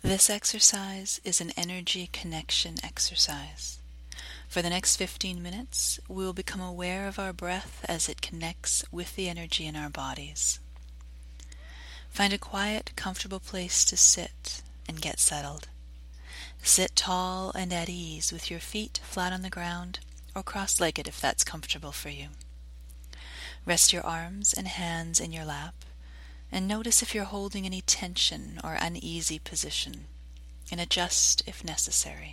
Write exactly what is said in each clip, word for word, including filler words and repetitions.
This exercise is an energy connection exercise. For the next fifteen minutes, we will become aware of our breath as it connects with the energy in our bodies. Find a quiet, comfortable place to sit and get settled. Sit tall and at ease with your feet flat on the ground or cross-legged if that's comfortable for you. Rest your arms and hands in your lap and notice if you're holding any tension or uneasy position, and adjust if necessary.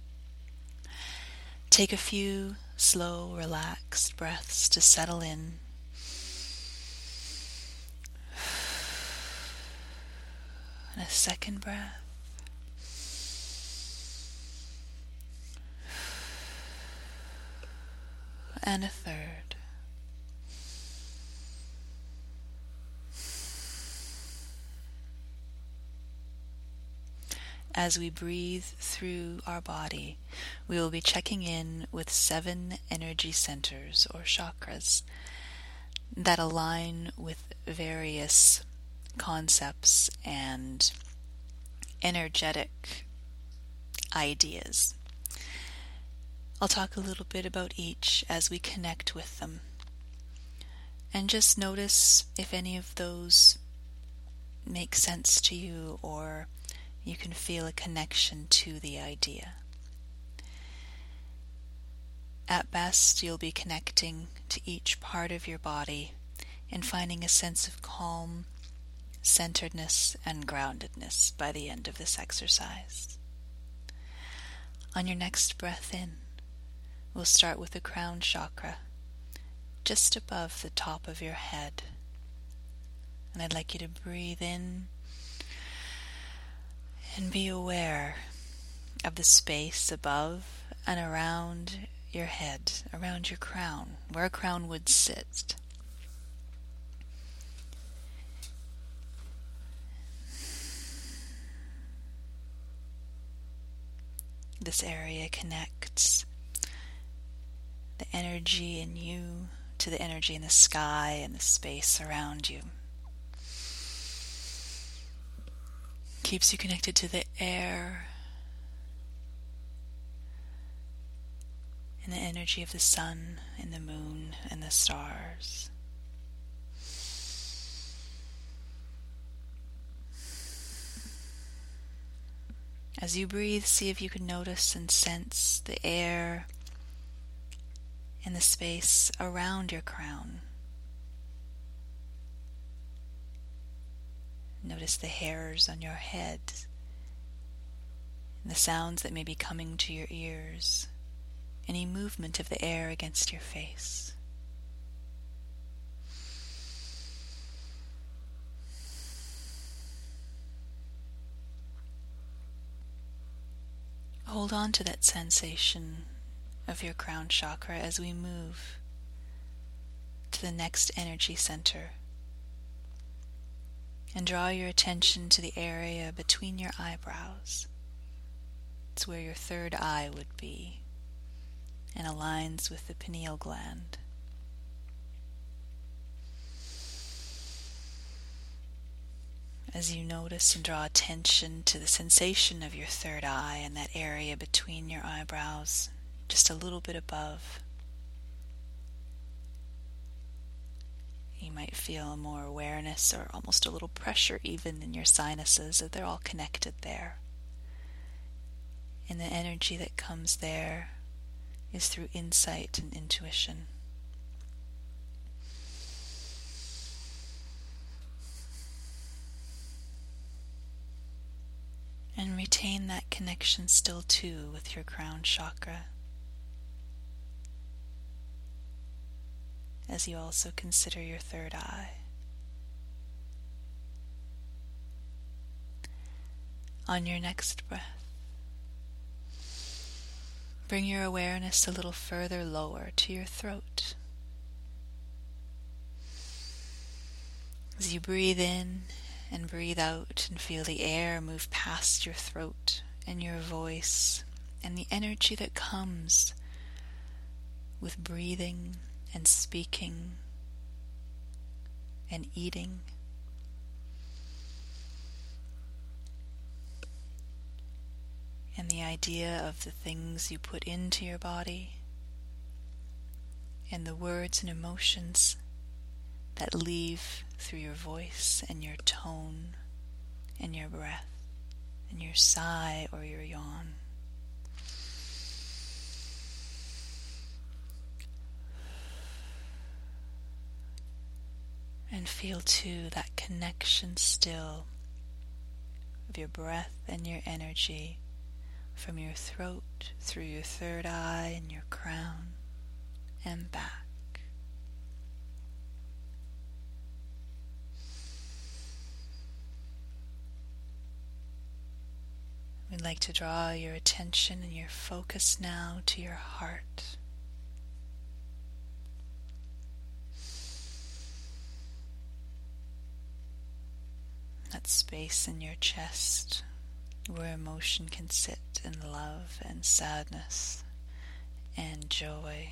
Take a few slow, relaxed breaths to settle in. And a second breath. And a third. As we breathe through our body, we will be checking in with seven energy centers or chakras that align with various concepts and energetic ideas. I'll talk a little bit about each as we connect with them. And just notice if any of those make sense to you or you can feel a connection to the idea. At best, you'll be connecting to each part of your body and finding a sense of calm, centeredness, and groundedness by the end of this exercise. On your next breath in, we'll start with the crown chakra, just above the top of your head. And I'd like you to breathe in and be aware of the space above and around your head, around your crown, where a crown would sit. This area connects the energy in you to the energy in the sky and the space around you. Keeps you connected to the air and the energy of the sun and the moon and the stars. As you breathe, see if you can notice and sense the air and the space around your crown. Notice the hairs on your head and the sounds that may be coming to your ears, any movement of the air against your face. Hold on to that sensation of your crown chakra as we move to the next energy center. And draw your attention to the area between your eyebrows. It's where your third eye would be and aligns with the pineal gland. As you notice and draw attention to the sensation of your third eye and that area between your eyebrows, just a little bit above, you might feel more awareness or almost a little pressure even in your sinuses, that they're all connected there. And the energy that comes there is through insight and intuition. And retain that connection still too with your crown chakra, as you also consider your third eye. On your next breath, bring your awareness a little further lower to your throat. As you breathe in and breathe out and feel the air move past your throat and your voice and the energy that comes with breathing and speaking and eating. and the idea of the things you put into your body and the words and emotions that leave through your voice and your tone and your breath and your sigh or your yawn. And feel too that connection still of your breath and your energy from your throat through your third eye and your crown and back. We'd like to draw your attention and your focus now to your heart. That space in your chest where emotion can sit in love and sadness and joy.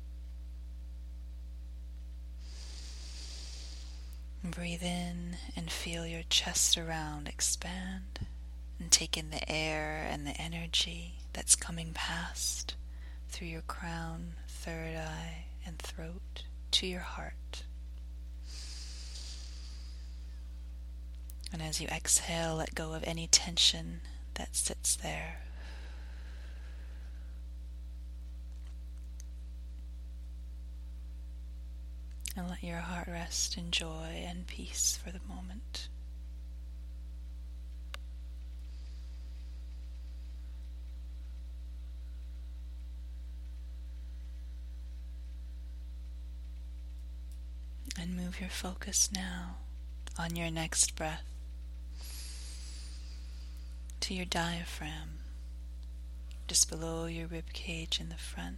Breathe in and feel your chest around expand, and take in the air and the energy that's coming past through your crown, third eye, and throat to your heart. And as you exhale, let go of any tension that sits there. And let your heart rest in joy and peace for the moment. And move your focus now on your next breath to your diaphragm, just below your rib cage in the front,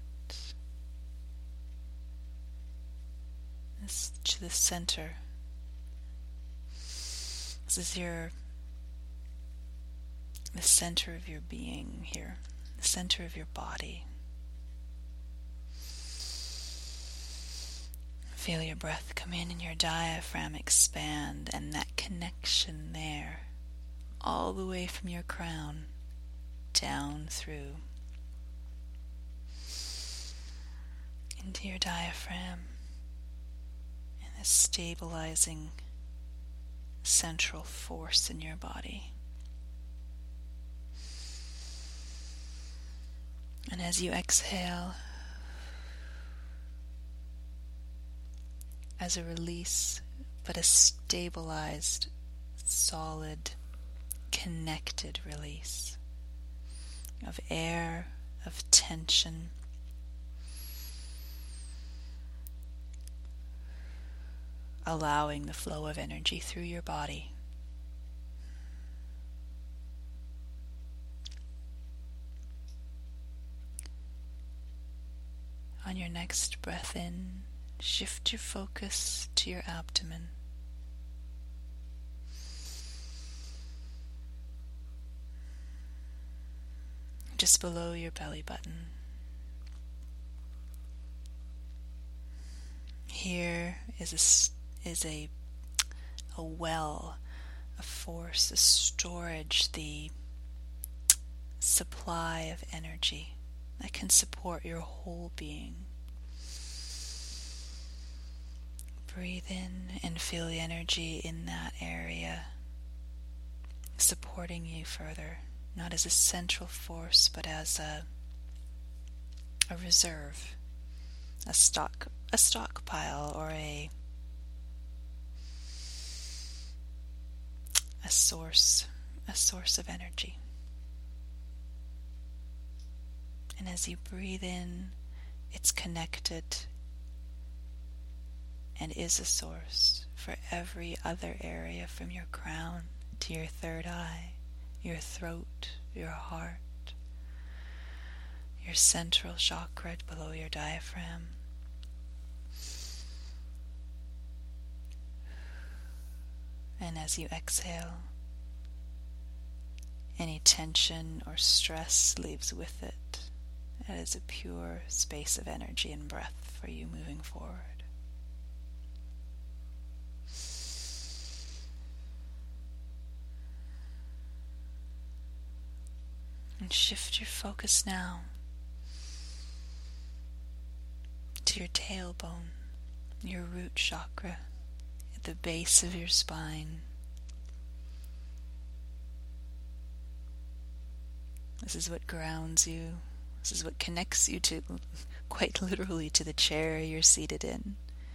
this, to the center. This is your, the center of your being here, the center of your body. Feel your breath come in and your diaphragm expand, and that connection there, all the way from your crown down through into your diaphragm, and a stabilizing central force in your body. And as you exhale, as a release, but a stabilized, solid, connected release of air, of tension, allowing the flow of energy through your body. On your next breath in, shift your focus to your abdomen. Just below your belly button. Here is a, is a, a well, a force, a storage, the supply of energy that can support your whole being. Breathe in and feel the energy in that area supporting you further, not as a central force, but as a a reserve, a stock, a stockpile, or a a source, a source of energy. And as you breathe in, it's connected and is a source for every other area from your crown to your third eye, your throat, your heart, your central chakra below your diaphragm. And as you exhale, any tension or stress leaves with it. It is a pure space of energy and breath for you moving forward. And shift your focus now to your tailbone, your root chakra, at the base of your spine. This is what grounds you. This is what connects you to, quite literally, to the chair you're seated in.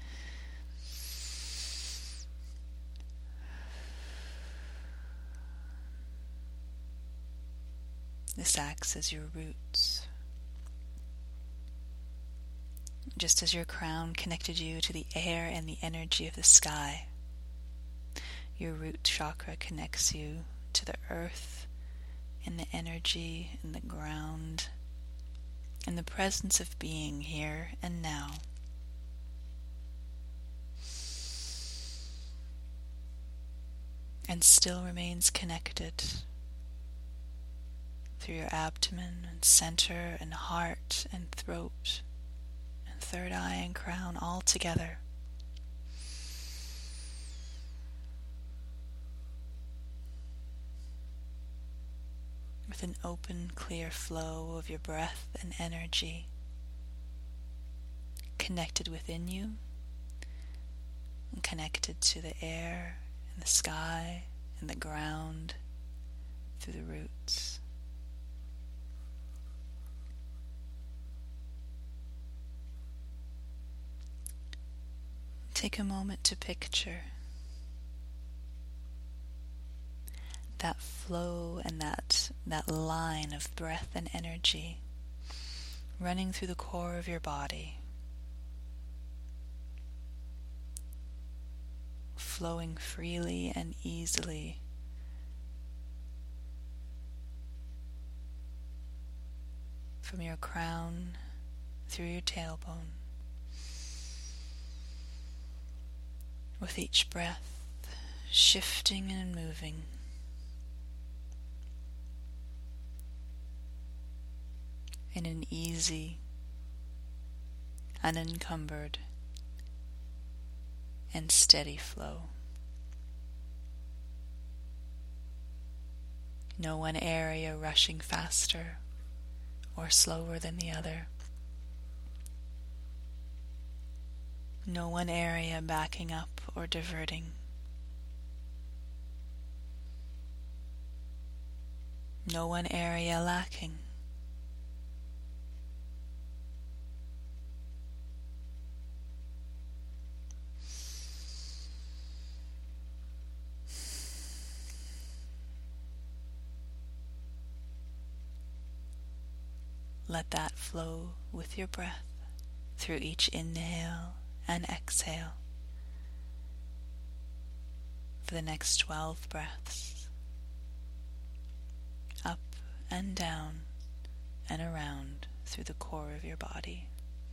This acts as your roots. Just as your crown connected you to the air and the energy of the sky, your root chakra connects you to the earth and the energy and the ground and the presence of being here and now. And still remains connected through your abdomen and center and heart and throat and third eye and crown all together. With an open, clear flow of your breath and energy connected within you and connected to the air and the sky and the ground through the roots. Take a moment to picture that flow and that, that line of breath and energy running through the core of your body, flowing freely and easily from your crown through your tailbone. With each breath shifting and moving, in an easy, unencumbered, and steady flow. No one area rushing faster or slower than the other. No one area backing up or diverting. No one area lacking. Let that flow with your breath through each inhale and exhale for the next twelve breaths, up and down and around through the core of your body.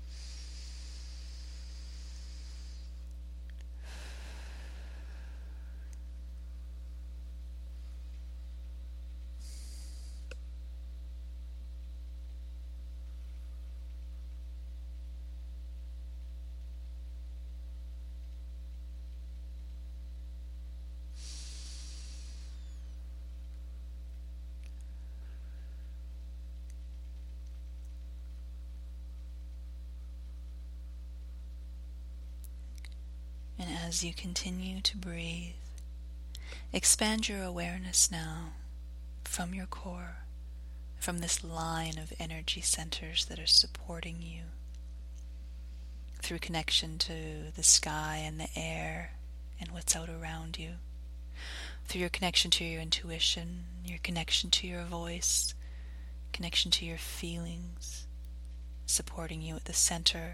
And as you continue to breathe, expand your awareness now from your core, from this line of energy centers that are supporting you, through connection to the sky and the air and what's out around you, through your connection to your intuition, your connection to your voice, connection to your feelings, supporting you at the center,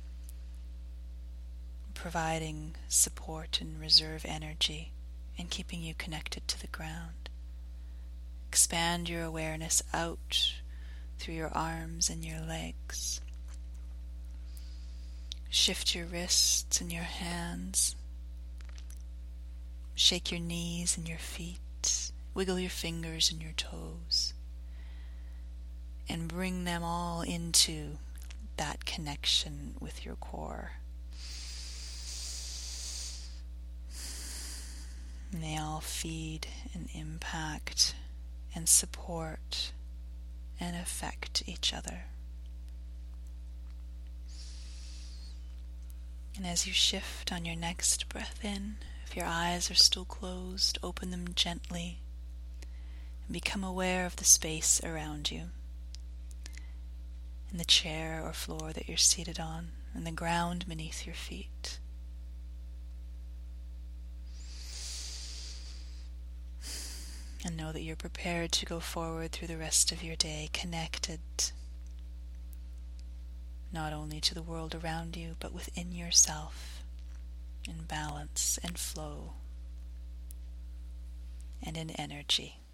providing support and reserve energy and keeping you connected to the ground. Expand your awareness out through your arms and your legs. Shift your wrists and your hands. Shake your knees and your feet. Wiggle your fingers and your toes. And bring them all into that connection with your core. And they all feed and impact and support and affect each other. And as you shift on your next breath in, if your eyes are still closed, open them gently and become aware of the space around you, in the chair or floor that you're seated on, and the ground beneath your feet. And know that you're prepared to go forward through the rest of your day, connected not only to the world around you, but within yourself, in balance and flow and in energy.